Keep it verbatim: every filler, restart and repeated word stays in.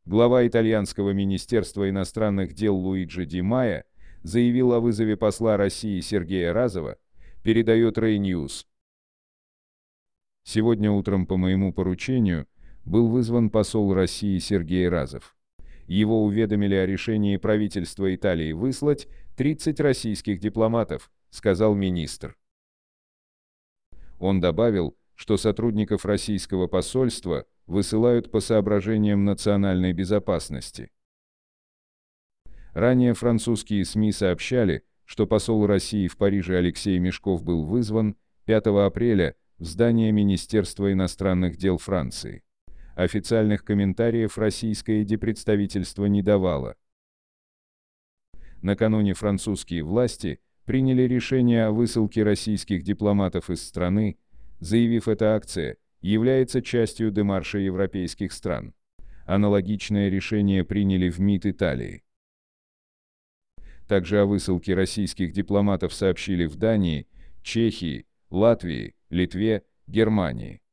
Глава итальянского министерства иностранных дел Луиджи Ди Майо заявил о вызове посла России Сергея Разова, передает Рей Ньюс. Сегодня утром по моему поручению был вызван посол России Сергей Разов. Его уведомили о решении правительства Италии выслать тридцать российских дипломатов, сказал министр. Он добавил, что сотрудников российского посольства высылают по соображениям национальной безопасности. Ранее французские СМИ сообщали, что посол России в Париже Алексей Мешков был вызван пятого апреля в здание Министерства иностранных дел Франции. Официальных комментариев российское диппредставительство не давало. Накануне французские власти приняли решение о высылке российских дипломатов из страны, заявив, эта акция является частью демарша европейских стран. Аналогичное решение приняли в МИД Италии. Также о высылке российских дипломатов сообщили в Дании, Чехии, Латвии, Литве, Германии.